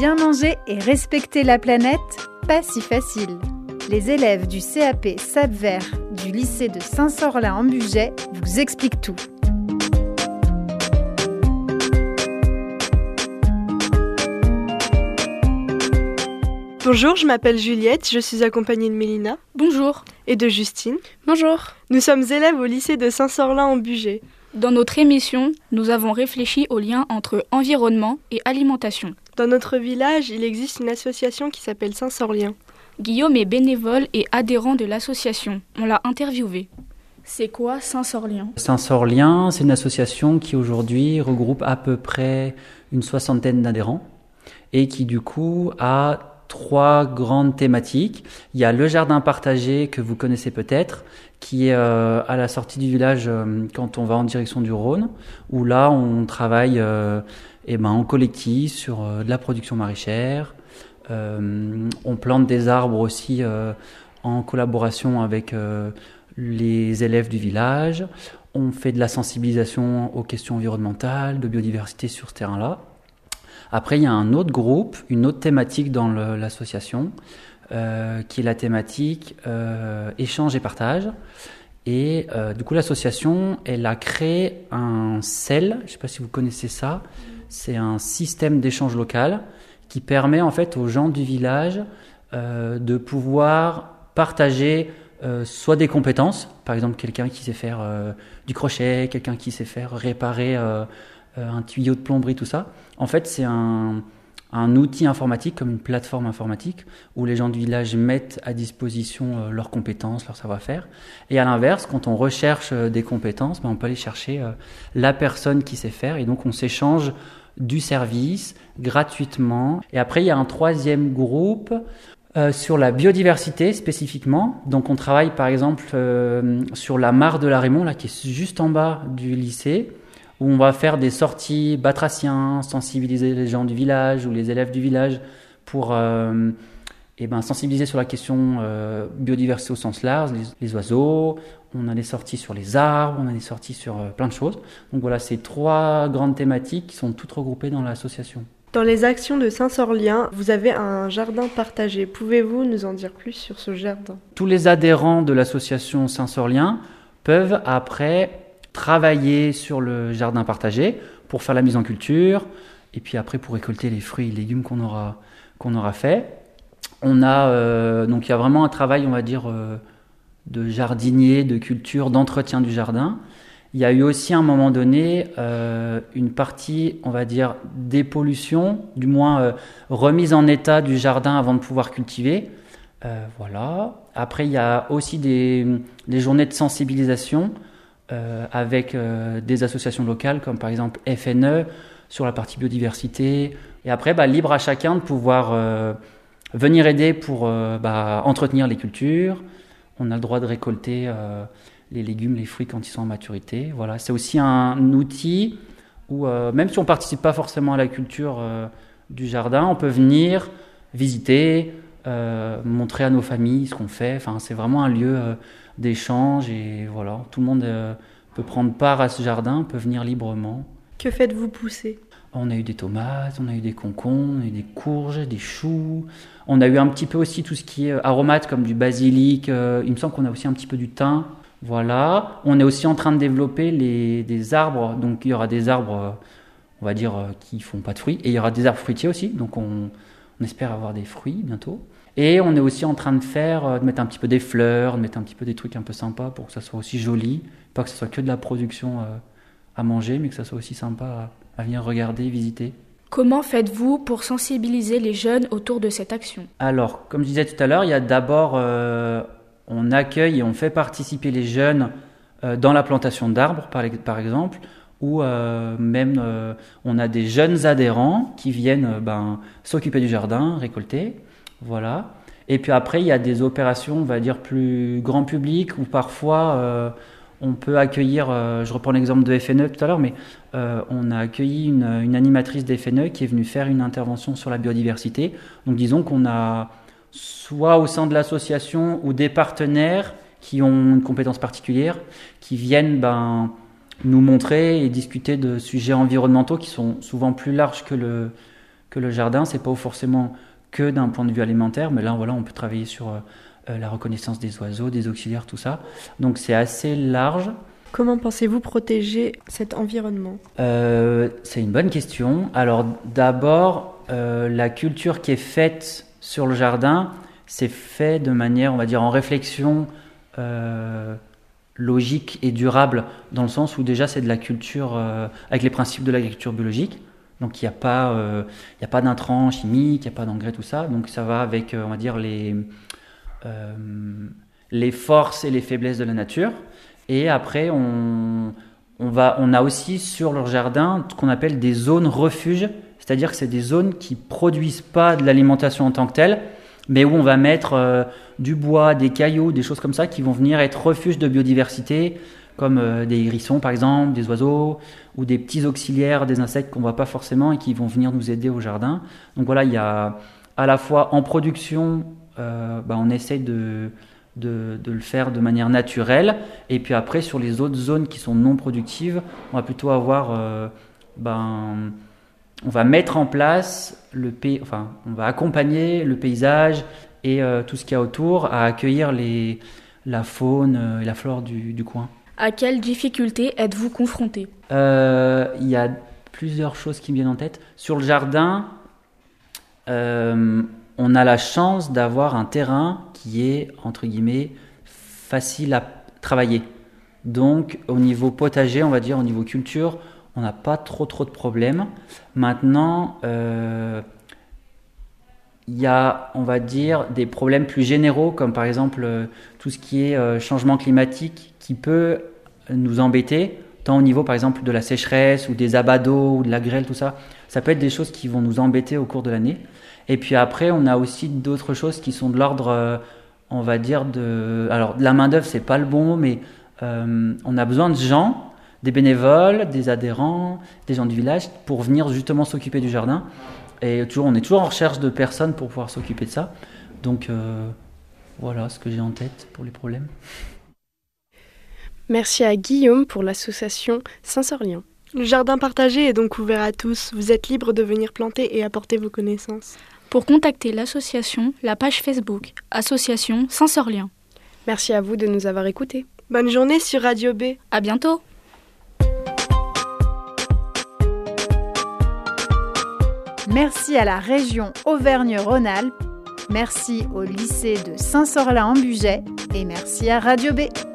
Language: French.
Bien manger et respecter la planète, pas si facile. Les élèves du CAP Sap Vert du lycée de Saint-Sorlin en Bugey vous expliquent tout. Bonjour, je m'appelle Juliette, je suis accompagnée de Mélina. Bonjour. Et de Justine. Bonjour. Nous sommes élèves au lycée de Saint-Sorlin en Bugey. Dans notre émission, nous avons réfléchi au lien entre environnement et alimentation. Dans notre village, il existe une association qui s'appelle Saint-Sorlien. Guillaume est bénévole et adhérent de l'association. On l'a interviewé. C'est quoi Saint-Sorlien ? Saint-Sorlien, c'est une association qui aujourd'hui regroupe à peu près une 60aine d'adhérents et qui du coup a 3 grandes thématiques. Il y a le jardin partagé que vous connaissez peut-être, qui est à la sortie du village quand on va en direction du Rhône, où là on travaille en collectif sur de la production maraîchère. On plante des arbres aussi en collaboration avec les élèves du village. On fait de la sensibilisation aux questions environnementales, de biodiversité sur ce terrain-là. Après, il y a un autre groupe, une autre thématique dans l'association, qui est la thématique échange et partage. Et du coup, l'association, elle a créé un CEL, je ne sais pas si vous connaissez ça, c'est un système d'échange local qui permet en fait aux gens du village de pouvoir partager soit des compétences, par exemple quelqu'un qui sait faire du crochet, quelqu'un qui sait faire réparer un tuyau de plomberie, tout ça. En fait, c'est un outil informatique, comme une plateforme informatique, où les gens du village mettent à disposition leurs compétences, leur savoir-faire. Et à l'inverse, quand on recherche des compétences, on peut aller chercher la personne qui sait faire. Et donc, on s'échange du service gratuitement. Et après, il y a un 3e groupe sur la biodiversité spécifiquement. Donc, on travaille par exemple sur la mare de la Rémond, là, qui est juste en bas du lycée, où on va faire des sorties batraciens, sensibiliser les gens du village ou les élèves du village pour sensibiliser sur la question biodiversité au sens large, les oiseaux. On a des sorties sur les arbres, on a des sorties sur plein de choses. Donc voilà, c'est 3 grandes thématiques qui sont toutes regroupées dans l'association. Dans les actions de Saint-Sorlien, vous avez un jardin partagé. Pouvez-vous nous en dire plus sur ce jardin ? Tous les adhérents de l'association Saint-Sorlien peuvent après travailler sur le jardin partagé pour faire la mise en culture et puis après pour récolter les fruits et légumes qu'on aura fait. On a donc il y a vraiment un travail, on va dire, de jardinier, de culture, d'entretien du jardin. Il y a eu aussi à un moment donné une partie, on va dire, dépollution, du moins remise en état du jardin avant de pouvoir cultiver. Voilà. Après, il y a aussi des journées de sensibilisation avec des associations locales comme par exemple FNE sur la partie biodiversité. Et après, libre à chacun de pouvoir venir aider pour entretenir les cultures. On a le droit de récolter les légumes, les fruits quand ils sont en maturité. Voilà, c'est aussi un outil où même si on ne participe pas forcément à la culture du jardin, on peut venir visiter, montrer à nos familles ce qu'on fait. Enfin, c'est vraiment un lieu d'échange et voilà, tout le monde peut prendre part à ce jardin, peut venir librement. Que faites-vous pousser ? On a eu des tomates, on a eu des concombres, on a eu des courges, des choux. On a eu un petit peu aussi tout ce qui est aromates comme du basilic. Il me semble qu'on a aussi un petit peu du thym. Voilà. On est aussi en train de développer des arbres. Donc il y aura des arbres, on va dire, qui font pas de fruits. Et il y aura des arbres fruitiers aussi. Donc on espère avoir des fruits bientôt. Et on est aussi en train de mettre un petit peu des fleurs, de mettre un petit peu des trucs un peu sympas pour que ça soit aussi joli. Pas que ce soit que de la production à manger, mais que ça soit aussi sympa à venir regarder, visiter. Comment faites-vous pour sensibiliser les jeunes autour de cette action ? Alors, comme je disais tout à l'heure, il y a d'abord, on accueille et on fait participer les jeunes dans la plantation d'arbres, par exemple, ou même on a des jeunes adhérents qui viennent s'occuper du jardin, récolter. Voilà. Et puis après, il y a des opérations, on va dire, plus grand public, où parfois on peut accueillir, je reprends l'exemple de FNE tout à l'heure, mais on a accueilli une animatrice des FNE qui est venue faire une intervention sur la biodiversité. Donc disons qu'on a soit au sein de l'association ou des partenaires qui ont une compétence particulière, qui viennent nous montrer et discuter de sujets environnementaux qui sont souvent plus larges que que le jardin, c'est pas forcément que d'un point de vue alimentaire, mais là, voilà, on peut travailler sur la reconnaissance des oiseaux, des auxiliaires, tout ça. Donc c'est assez large. Comment pensez-vous protéger cet environnement ? C'est une bonne question. Alors d'abord, la culture qui est faite sur le jardin, c'est fait de manière, on va dire, en réflexion logique et durable, dans le sens où déjà c'est de la culture avec les principes de l'agriculture biologique. Donc il n'y a pas d'intrants chimiques, il n'y a pas d'engrais, tout ça. Donc ça va avec, on va dire, les forces et les faiblesses de la nature. Et après, on a aussi sur leur jardin ce qu'on appelle des zones refuges, c'est-à-dire que c'est des zones qui produisent pas de l'alimentation en tant que telle, mais où on va mettre du bois, des cailloux, des choses comme ça qui vont venir être refuges de biodiversité, comme des hérissons par exemple, des oiseaux, ou des petits auxiliaires, des insectes qu'on voit pas forcément et qui vont venir nous aider au jardin. Donc voilà, il y a à la fois en production, on essaye de le faire de manière naturelle, et puis après sur les autres zones qui sont non productives, on va plutôt avoir on va mettre en place on va accompagner le paysage et tout ce qu'il y a autour à accueillir la faune et la flore du coin. À quelles difficultés êtes-vous confronté ? Il y a plusieurs choses qui me viennent en tête. Sur le jardin, on a la chance d'avoir un terrain qui est, entre guillemets, facile à travailler. Donc, au niveau potager, on va dire, au niveau culture, on n'a pas trop de problèmes. Maintenant, il y a, on va dire, des problèmes plus généraux, comme par exemple tout ce qui est changement climatique qui peut nous embêter, tant au niveau, par exemple, de la sécheresse ou des abats d'eau ou de la grêle, tout ça. Ça peut être des choses qui vont nous embêter au cours de l'année. Et puis après, on a aussi d'autres choses qui sont de l'ordre, on va dire, alors, de la main-d'œuvre, c'est pas le bon mot, mais on a besoin de gens, des bénévoles, des adhérents, des gens du village, pour venir justement s'occuper du jardin. Et on est toujours en recherche de personnes pour pouvoir s'occuper de ça. Donc, voilà ce que j'ai en tête pour les problèmes. Merci à Guillaume pour l'association Saint-Sorlien. Le jardin partagé est donc ouvert à tous. Vous êtes libre de venir planter et apporter vos connaissances. Pour contacter l'association, la page Facebook Association Saint-Sorlien. Merci à vous de nous avoir écoutés. Bonne journée sur Radio B. À bientôt. Merci à la région Auvergne-Rhône-Alpes, merci au lycée de Saint-Sorlin-en-Bugey et merci à Radio B.